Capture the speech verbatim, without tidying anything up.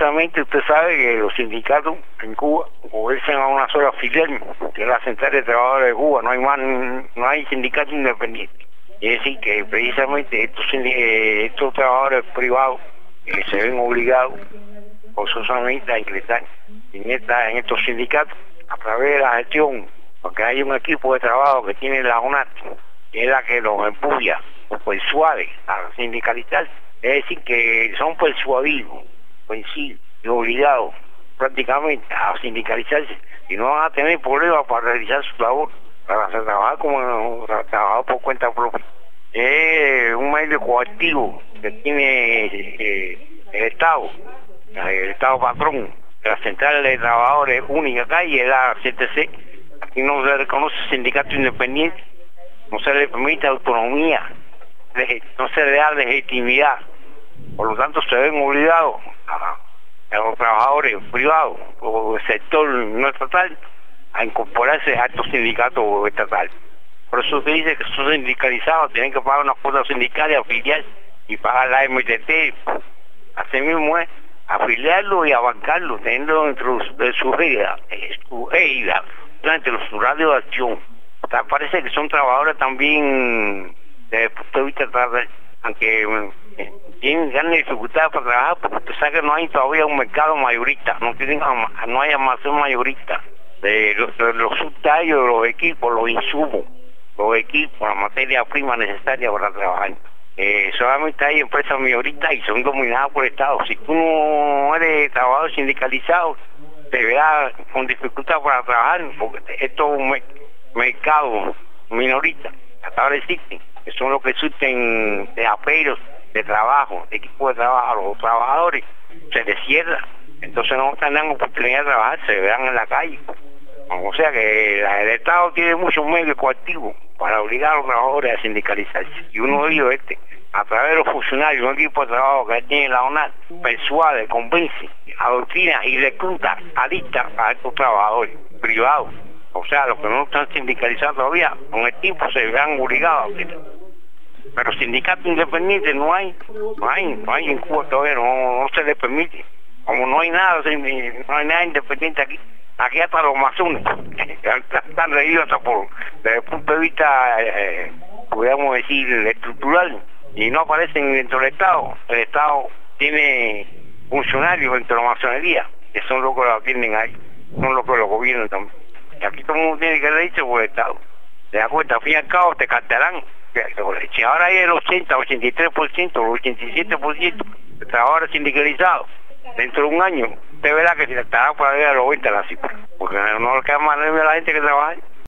precisamente usted sabe que los sindicatos en Cuba obedecen a una sola filial, que es la Central de Trabajadores de Cuba. No hay más, no hay sindicato independiente. Es decir, que precisamente estos, eh, estos trabajadores privados eh, se ven obligados forzosamente a ingresar en, esta, en estos sindicatos a través de la gestión, porque hay un equipo de trabajo que tiene la ONAT, que es la que los empuja, los persuade a sindicalizar. Es decir, que son persuadidos, vencidos y obligados prácticamente a sindicalizarse y no van a tener problemas para realizar su labor, para trabajar como trabajador por cuenta propia. Es un medio coactivo que tiene eh, el Estado, el Estado patrón, la Central de Trabajadores única acá y es la C T C. Aquí no se reconoce sindicato independiente, no se le permite autonomía, no se le da legitimidad. Por lo tanto, se ven obligados a, a los trabajadores privados o el sector no estatal a incorporarse a estos sindicatos estatales. Por eso se dice que son sindicalizados, tienen que pagar una cuota sindical y afiliar y pagar la M T T. Así mismo es afiliarlo y abancarlo, teniendo dentro de su égida, su égida, durante los horarios de acción. O sea, parece que son trabajadores también desde el punto de vista tratar, aunque eh, tienen grandes dificultades para trabajar, porque usted sabe que no hay todavía un mercado mayorista, no tienen no hay almacén mayorista de los, de los subtallos, de los equipos, los insumos, los equipos, la materia prima necesaria para trabajar. Eh, solamente hay empresas mayoristas y son dominadas por el Estado. Si tú no eres trabajador sindicalizado, te verás con dificultad para trabajar, porque estos me mercados minoristas hasta ahora existen, que son los que surten de aperos, de trabajo, de equipo de trabajo a los trabajadores, se les cierra, entonces no tendrán oportunidad de trabajar, se verán en la calle. O sea que la, el Estado tiene muchos medios coactivos para obligar a los trabajadores a sindicalizarse, y uno de ellos este, a través de los funcionarios, un equipo de trabajo que tiene la ONAT, persuade, convence, adoctrina y recluta, alista a estos trabajadores privados. O sea, los que no están sindicalizados todavía, con el tiempo se verán obligados. Pero sindicatos independientes no hay, no hay, no hay en Cuba todavía, no, no se les permite. Como no hay nada, no hay nada independiente aquí. Aquí hasta los masones están regidos hasta por, desde el punto de vista, eh, podríamos decir, estructural, y no aparecen dentro del Estado. El Estado tiene funcionarios dentro de la masonería, que son los que lo atienden ahí, son los que lo gobiernan también. Y aquí todo el mundo tiene que ser dicho por el Estado. Te das cuenta, al fin y al cabo te cartarán. Si ahora hay el ochenta, ochenta y tres por ciento, el ochenta y siete por ciento de trabajadores sindicalizados, dentro de un año, usted verá que se estará para ver a los noventa la cifra. Porque no le queda más remedio a la gente que trabaja.